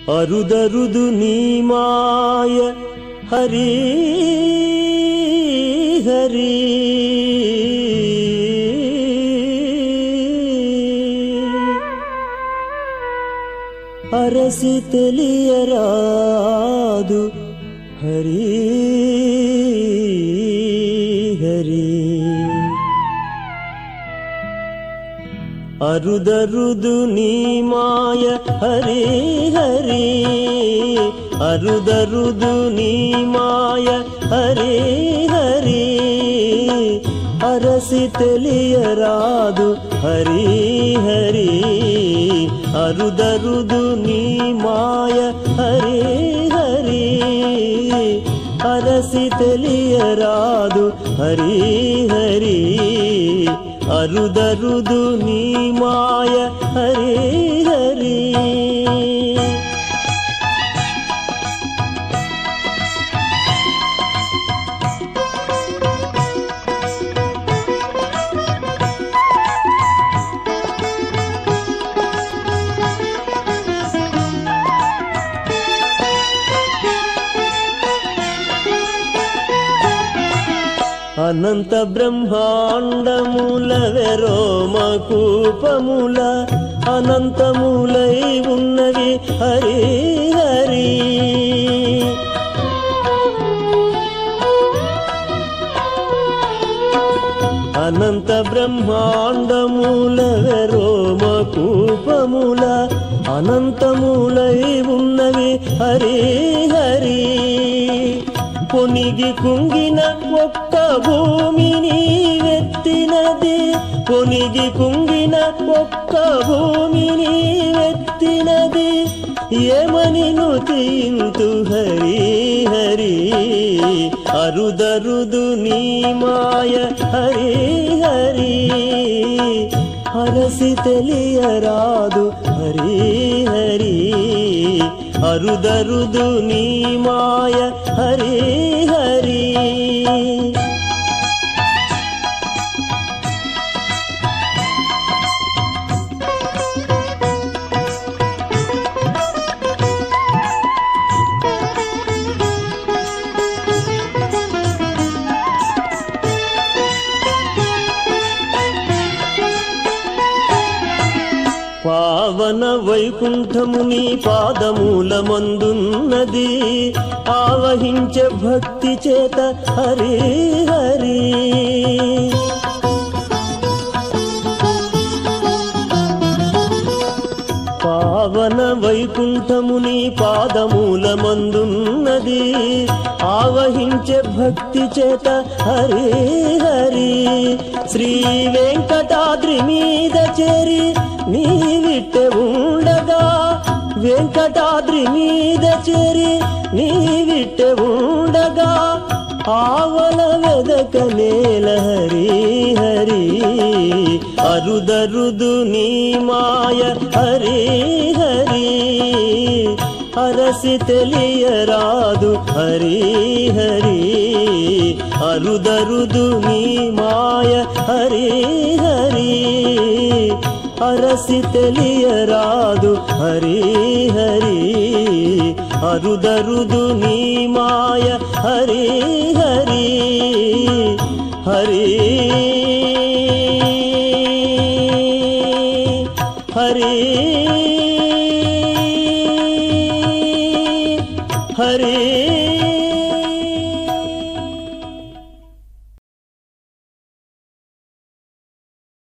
అరుదరుదు నీ మాయ హరి హరి అరసి తెలియరాదు హరి హరి అరుదరుదు నీ మాయ హరి హరి అరుదరుదు నీ మాయ హరి హరి అరసి తెలియరాదు హరి హరి అరుదరుదు నీ మాయ హరి హరి అరసి తెలియరాదు హరి హరి అరుదరుదు నీ మాయ హరి హరి అనంత బ్రహ్మాండముల వెరోమకూపముల అనంతములై ఉన్నవి హరి హరి అనంత బ్రహ్మాండముల వెరోమకూపముల అనంతములై ఉన్నవి హరి హరి పొనిగి కుంగిన ఒక్క భూమిని వెత్తినది పొనిగి కుంగిన ఒక్క భూమిని వెత్తినది ఏమని నుతింతు హరి హరి అరుదరుదు నీ మాయ హరి హరి అరసి తెలియరాదు హరి హరి అరుదరుదు నీ మాయ హరి హరి పావన వైకుంఠము నీ పాదమూల మందున్నది ఆవహించే భక్తి చేత హరి హరి పావన వైకుంఠము నీ పాదమూల మందున్నది ఆవహించే భక్తి చేత హరి హరి శ్రీ వెంకటాద్రి మీద చేరి నీ విట్టె ఉండగా వెంకటాద్రి మీద చేరి నీ విట్టె ఉండగా ఆవల వెదక నేల హరి హరి అరుదరుదు నీ మాయ హరి హరి అరసి తెలియరాదు హరి హరి అరుదరుదు నీ మాయ హరి హరి అరసి తెలియరాదు హరి హరి అరుదరుదు నీ మాయ హరి హరి హరి హరి హరి